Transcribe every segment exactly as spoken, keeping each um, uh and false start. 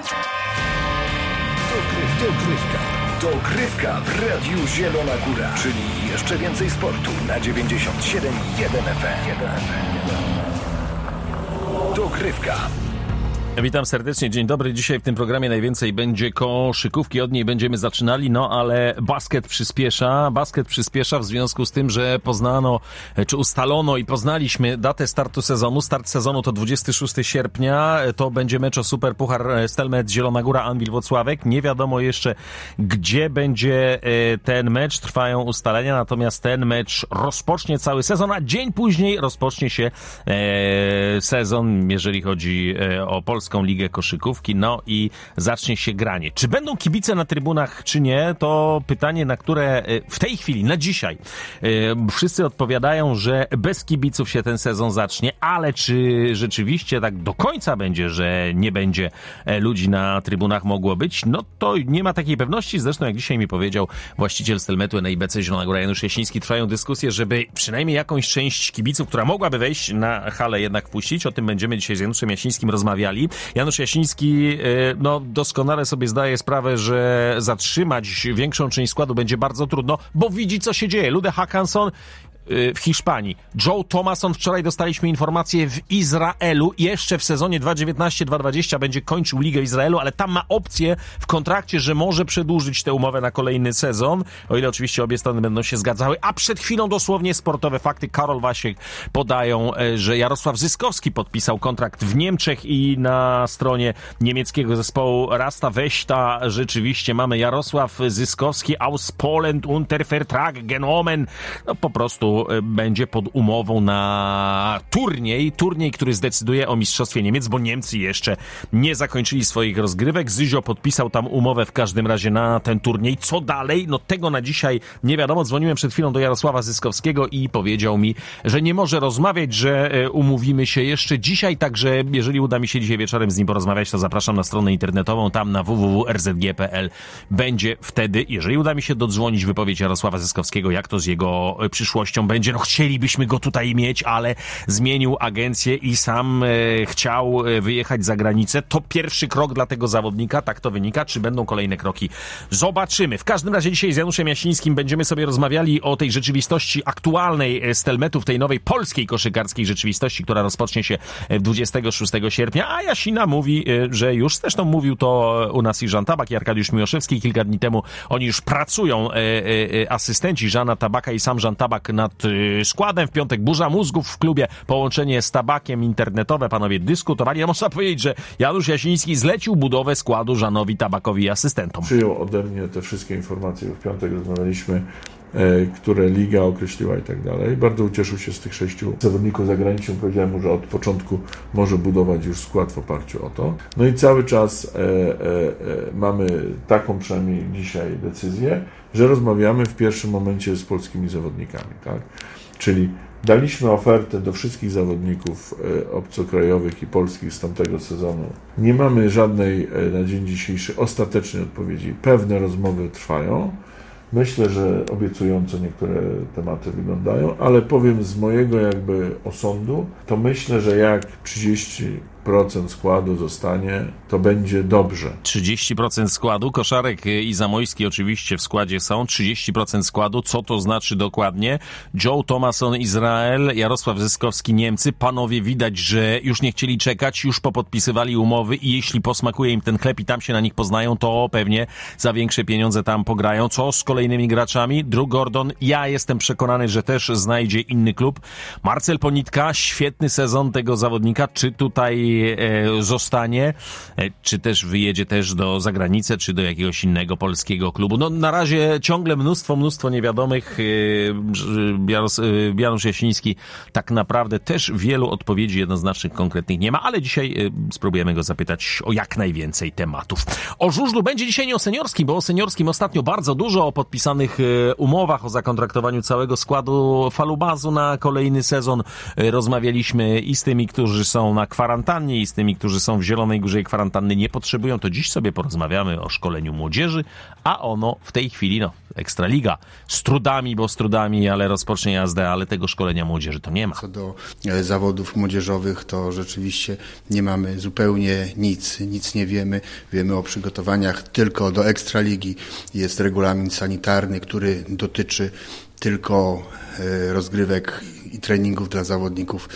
Dogrywka. Dogrywka w Radiu Zielona Góra, czyli jeszcze więcej sportu na dziewięćdziesiąt siedem i jeden F M. Dogrywka. Witam serdecznie, dzień dobry. Dzisiaj w tym programie najwięcej będzie koszykówki, od niej będziemy zaczynali, no ale basket przyspiesza. Basket przyspiesza w związku z tym, że poznano, czy ustalono i poznaliśmy datę startu sezonu. Start sezonu to dwudziestego szóstego sierpnia, to będzie mecz o Super Puchar Stelmet Zielona Góra Anwil Włocławek. Nie wiadomo jeszcze, gdzie będzie ten mecz, trwają ustalenia, natomiast ten mecz rozpocznie cały sezon, a dzień później rozpocznie się sezon, jeżeli chodzi o Polskę. Ligę Koszykówki, no i zacznie się granie. Czy będą kibice na trybunach, czy nie? To pytanie, na które w tej chwili, na dzisiaj wszyscy odpowiadają, że bez kibiców się ten sezon zacznie, ale czy rzeczywiście tak do końca będzie, że nie będzie ludzi na trybunach mogło być? No to nie ma takiej pewności. Zresztą jak dzisiaj mi powiedział właściciel Stelmetu N I B C Zielona Góra Janusz Jasiński, trwają dyskusje, żeby przynajmniej jakąś część kibiców, która mogłaby wejść na halę, jednak wpuścić. O tym będziemy dzisiaj z Januszem Jasińskim rozmawiali. Janusz Jasiński no, doskonale sobie zdaje sprawę, że zatrzymać większą część składu będzie bardzo trudno, bo widzi, co się dzieje. Lude Hackanson w Hiszpanii. Joe Thomason, wczoraj dostaliśmy informację, w Izraelu, jeszcze w sezonie dwa tysiące dziewiętnastym dwa tysiące dwudziestym będzie kończył Ligę Izraelu, ale tam ma opcję w kontrakcie, że może przedłużyć tę umowę na kolejny sezon, o ile oczywiście obie strony będą się zgadzały, a przed chwilą dosłownie sportowe fakty. Karol Wasiek podają, że Jarosław Zyskowski podpisał kontrakt w Niemczech i na stronie niemieckiego zespołu Rasta Weźta rzeczywiście mamy Jarosław Zyskowski aus Polen unter Vertrag genommen. No po prostu będzie pod umową na turniej, turniej, który zdecyduje o mistrzostwie Niemiec, bo Niemcy jeszcze nie zakończyli swoich rozgrywek. Zyzio podpisał tam umowę w każdym razie na ten turniej. Co dalej? No tego na dzisiaj nie wiadomo. Dzwoniłem przed chwilą do Jarosława Zyskowskiego i powiedział mi, że nie może rozmawiać, że umówimy się jeszcze dzisiaj, także jeżeli uda mi się dzisiaj wieczorem z nim porozmawiać, to zapraszam na stronę internetową, tam na w w w kropka r z g kropka p l będzie wtedy, jeżeli uda mi się dodzwonić, wypowiedź Jarosława Zyskowskiego, jak to z jego przyszłością będzie. No chcielibyśmy go tutaj mieć, ale zmienił agencję i sam e, chciał wyjechać za granicę. To pierwszy krok dla tego zawodnika, tak to wynika. Czy będą kolejne kroki? Zobaczymy. W każdym razie dzisiaj z Januszem Jasińskim będziemy sobie rozmawiali o tej rzeczywistości aktualnej Stelmetu, w tej nowej polskiej koszykarskiej rzeczywistości, która rozpocznie się dwudziestego szóstego sierpnia, a Jasina mówi, że już, zresztą mówił to u nas i Żan Tabak, i Arkadiusz Miłoszewski kilka dni temu. Oni już pracują, e, e, asystenci Żana Tabaka i sam Żan Tabak nad składem. W piątek burza mózgów w klubie, połączenie z Tabakiem internetowe, panowie dyskutowali. Ja można powiedzieć, że Janusz Jasiński zlecił budowę składu Żanowi Tabakowi i asystentom. Przyjął ode mnie te wszystkie informacje, w piątek rozmawialiśmy, e, które liga określiła i tak dalej. Bardzo ucieszył się z tych sześciu zawodników zagranicznych. Powiedziałem mu, że od początku może budować już skład w oparciu o to. No i cały czas e, e, e, mamy taką przynajmniej dzisiaj decyzję, że rozmawiamy w pierwszym momencie z polskimi zawodnikami, tak? Czyli daliśmy ofertę do wszystkich zawodników obcokrajowych i polskich z tamtego sezonu. Nie mamy żadnej na dzień dzisiejszy ostatecznej odpowiedzi. Pewne rozmowy trwają. Myślę, że obiecująco niektóre tematy wyglądają, ale powiem z mojego jakby osądu, to myślę, że jak trzydzieści procent składu zostanie, to będzie dobrze. trzydzieści procent składu, Koszarek i Zamojski oczywiście w składzie są, trzydzieści procent składu, co to znaczy dokładnie? Joe Thomason Izrael, Jarosław Zyskowski Niemcy, panowie widać, że już nie chcieli czekać, już popodpisywali umowy i jeśli posmakuje im ten chleb i tam się na nich poznają, to pewnie za większe pieniądze tam pograją. Co z kolejnymi graczami? Drew Gordon, ja jestem przekonany, że też znajdzie inny klub. Marcel Ponitka, świetny sezon tego zawodnika, czy tutaj zostanie, czy też wyjedzie też do zagranicy, czy do jakiegoś innego polskiego klubu. No na razie ciągle mnóstwo, mnóstwo niewiadomych. Janusz Jasiński tak naprawdę też wielu odpowiedzi jednoznacznych, konkretnych nie ma, ale dzisiaj spróbujemy go zapytać o jak najwięcej tematów. O żużlu będzie dzisiaj nie o seniorskim, bo o seniorskim ostatnio bardzo dużo, o podpisanych umowach, o zakontraktowaniu całego składu Falubazu na kolejny sezon. Rozmawialiśmy i z tymi, którzy są na kwarantannie, kwarantannie i z tymi, którzy są w Zielonej Górze i kwarantanny nie potrzebują, to dziś sobie porozmawiamy o szkoleniu młodzieży, a ono w tej chwili, no, Ekstraliga z trudami, bo z trudami, ale rozpocznie jazdę, ale tego szkolenia młodzieży to nie ma. Co do zawodów młodzieżowych, to rzeczywiście nie mamy zupełnie nic, nic nie wiemy. Wiemy o przygotowaniach tylko do Ekstraligi. Jest regulamin sanitarny, który dotyczy tylko rozgrywek i treningów dla zawodników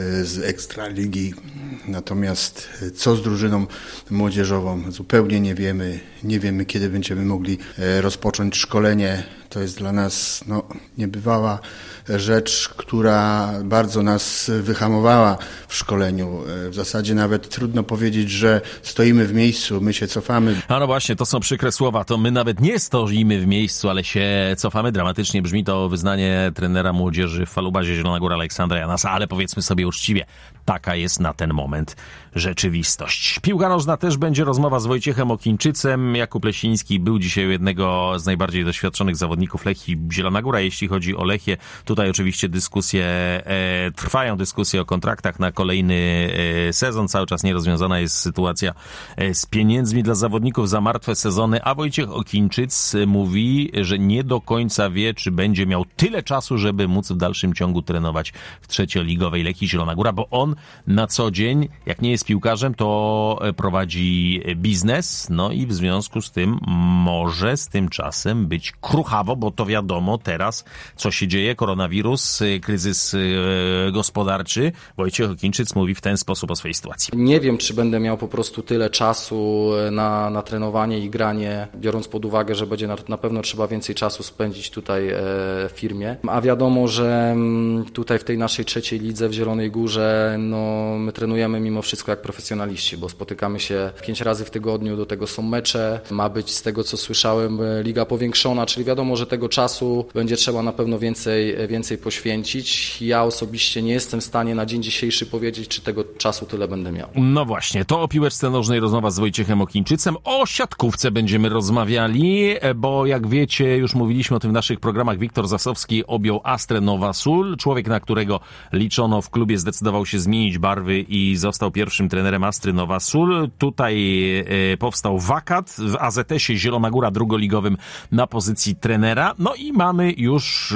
z Ekstraligi. Natomiast co z drużyną młodzieżową zupełnie nie wiemy. Nie wiemy, kiedy będziemy mogli rozpocząć szkolenie. To jest dla nas no, niebywała rzecz, która bardzo nas wyhamowała w szkoleniu. W zasadzie nawet trudno powiedzieć, że stoimy w miejscu, my się cofamy. A no właśnie, to są przykre słowa. To my nawet nie stoimy w miejscu, ale się cofamy. Dramatycznie brzmi to wyznanie trenera młodzieży w Falubazie Zielona Góra Aleksandra Janasa, ale powiedzmy sobie uczciwie, taka jest na ten moment rzeczywistość. Piłka nożna też będzie rozmowa z Wojciechem Okińczycem. Jakub Lesiński był dzisiaj u jednego z najbardziej doświadczonych zawodników Lechii Zielona Góra. Jeśli chodzi o Lechię, tutaj oczywiście dyskusje, e, trwają dyskusje o kontraktach na kolejny e, sezon. Cały czas nierozwiązana jest sytuacja e, z pieniędzmi dla zawodników za martwe sezony, a Wojciech Okińczyc mówi, że nie do końca wie, czy będzie miał tyle czasu, żeby móc w dalszym ciągu trenować w trzecioligowej Lechii Zielona Góra, bo on na co dzień, jak nie jest piłkarzem, to prowadzi biznes, no i w związku z tym może z tym czasem być kruchawo, bo to wiadomo teraz, co się dzieje, koronawirus, kryzys gospodarczy. Wojciech Okińczyc mówi w ten sposób o swojej sytuacji. Nie wiem, czy będę miał po prostu tyle czasu na, na trenowanie i granie, biorąc pod uwagę, że będzie na, na pewno trzeba więcej czasu spędzić tutaj w firmie, a wiadomo, że tutaj w tej naszej trzeciej lidze w Zielonej Górze no, my trenujemy mimo wszystko jak profesjonaliści, bo spotykamy się pięć razy w tygodniu, do tego są mecze, ma być z tego co słyszałem liga powiększona, czyli wiadomo, że tego czasu będzie trzeba na pewno więcej, więcej poświęcić. Ja osobiście nie jestem w stanie na dzień dzisiejszy powiedzieć, czy tego czasu tyle będę miał. No właśnie, to o piłeczce nożnej rozmowa z Wojciechem Okińczycem. O siatkówce będziemy rozmawiali, bo jak wiecie, już mówiliśmy o tym w naszych programach, Wiktor Zasowski objął Astrę Nowa Sól. Człowiek, na którego liczono w klubie, zdecydował się zmienić barwy i został pierwszym trenerem Astry Nowa Sól. Tutaj e, powstał wakat w A Z S-ie Zielona Góra drugoligowym na pozycji trenera. No i mamy już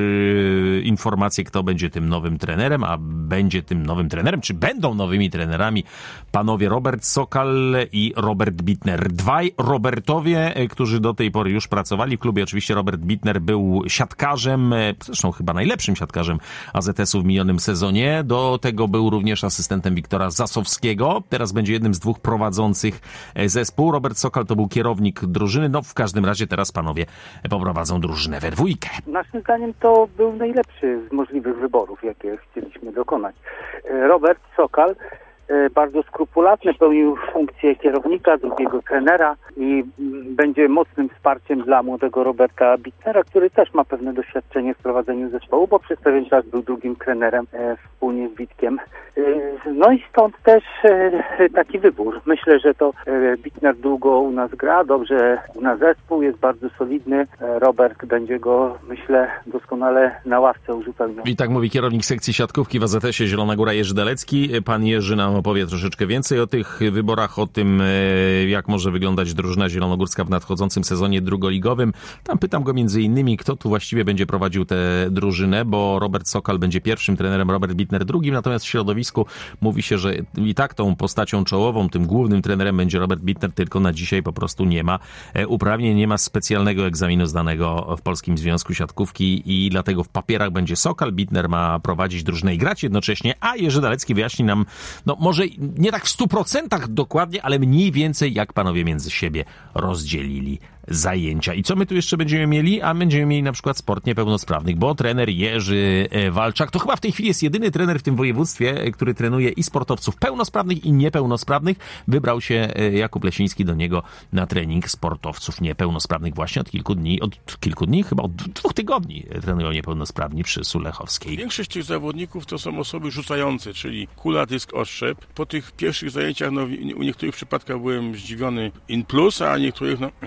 e, informację, kto będzie tym nowym trenerem, a będzie tym nowym trenerem, czy będą nowymi trenerami panowie Robert Sokal i Robert Bittner. Dwaj Robertowie, e, którzy do tej pory już pracowali w klubie. Oczywiście Robert Bittner był siatkarzem, e, zresztą chyba najlepszym siatkarzem A Z S-u w minionym sezonie. Do tego był również asystentem Wiktora Zasowskiego. Teraz będzie jednym z dwóch prowadzących zespół. Robert Sokal to był kierownik drużyny. No w każdym razie teraz panowie poprowadzą drużynę we dwójkę. Naszym zdaniem to był najlepszy z możliwych wyborów, jakie chcieliśmy dokonać. Robert Sokal bardzo skrupulatnie pełnił funkcję kierownika, drugiego trenera i będzie mocnym wsparciem dla młodego Roberta Bittnera, który też ma pewne doświadczenie w prowadzeniu zespołu, bo przez pewien czas był drugim trenerem e, wspólnie z Witkiem. E, no i stąd też e, taki wybór. Myślę, że to e, Bittner długo u nas gra, dobrze zna zespół, jest bardzo solidny. E, Robert będzie go, myślę, doskonale na ławce uzupełniał. I tak mówi kierownik sekcji siatkówki w A Z S-ie Zielona Góra Jerzy Delecki. Pan Jerzy nam opowie troszeczkę więcej o tych wyborach, o tym, jak może wyglądać drużyna zielonogórska w nadchodzącym sezonie drugoligowym. Tam pytam go między innymi, kto tu właściwie będzie prowadził tę drużynę, bo Robert Sokal będzie pierwszym trenerem, Robert Bittner drugim, natomiast w środowisku mówi się, że i tak tą postacią czołową, tym głównym trenerem będzie Robert Bittner, tylko na dzisiaj po prostu nie ma uprawnień, nie ma specjalnego egzaminu zdanego w Polskim Związku Siatkówki i dlatego w papierach będzie Sokal. Bittner ma prowadzić drużynę i grać jednocześnie, a Jerzy Dalecki wyjaśni nam, no może nie tak w stu procentach dokładnie, ale mniej więcej jak panowie między siebie rozdzielili zajęcia. I co my tu jeszcze będziemy mieli? A będziemy mieli na przykład sport niepełnosprawnych, bo trener Jerzy Walczak to chyba w tej chwili jest jedyny trener w tym województwie, który trenuje i sportowców pełnosprawnych i niepełnosprawnych. Wybrał się Jakub Lesiński do niego na trening sportowców niepełnosprawnych właśnie od kilku dni, od kilku dni, chyba od dwóch tygodni trenują niepełnosprawni przy Sulechowskiej. Większość tych zawodników to są osoby rzucające, czyli kula, dysk, oszczep. Po tych pierwszych zajęciach no, u niektórych przypadkach byłem zdziwiony in plus, a niektórych no niestety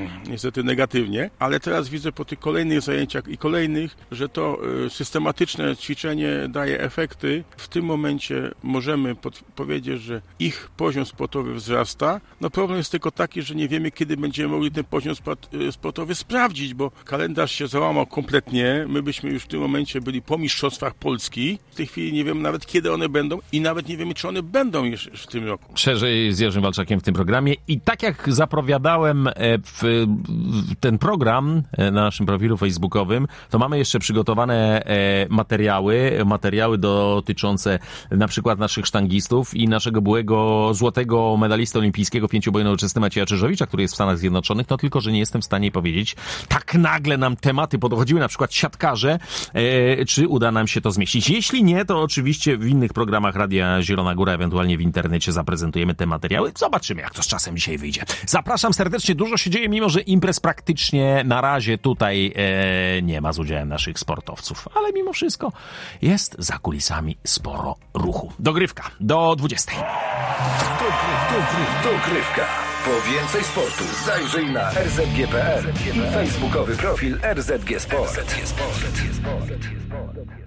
niestety negatywnie, ale teraz widzę po tych kolejnych zajęciach i kolejnych, że to systematyczne ćwiczenie daje efekty. W tym momencie możemy pod- powiedzieć, że ich poziom sportowy wzrasta. No problem jest tylko taki, że nie wiemy, kiedy będziemy mogli ten poziom sportowy sprawdzić, bo kalendarz się załamał kompletnie. My byśmy już w tym momencie byli po mistrzostwach Polski. W tej chwili nie wiemy nawet, kiedy one będą i nawet nie wiemy, czy one będą już w tym roku. Szerzej z Jerzym Walczakiem w tym programie i tak jak zapowiadałem w ten program na naszym profilu facebookowym, to mamy jeszcze przygotowane materiały, materiały dotyczące na przykład naszych sztangistów i naszego byłego złotego medalista olimpijskiego w pięcioboju nowoczesnym Macieja Czyżowicza, który jest w Stanach Zjednoczonych, no tylko, że nie jestem w stanie powiedzieć, tak nagle nam tematy podchodziły, na przykład siatkarze, e, czy uda nam się to zmieścić. Jeśli nie, to oczywiście w innych programach Radia Zielona Góra, ewentualnie w internecie zaprezentujemy te materiały. Zobaczymy, jak to z czasem dzisiaj wyjdzie. Zapraszam serdecznie, dużo się dzieje, mimo że imprez praktycznie na razie tutaj e, nie ma z udziałem naszych sportowców, ale mimo wszystko jest za kulisami sporo ruchu. Dogrywka do dwudziestej. Dogrywka. Po więcej sportu zajrzyj na er zet gie kropka pe el i facebookowy profil er zet gie Sport.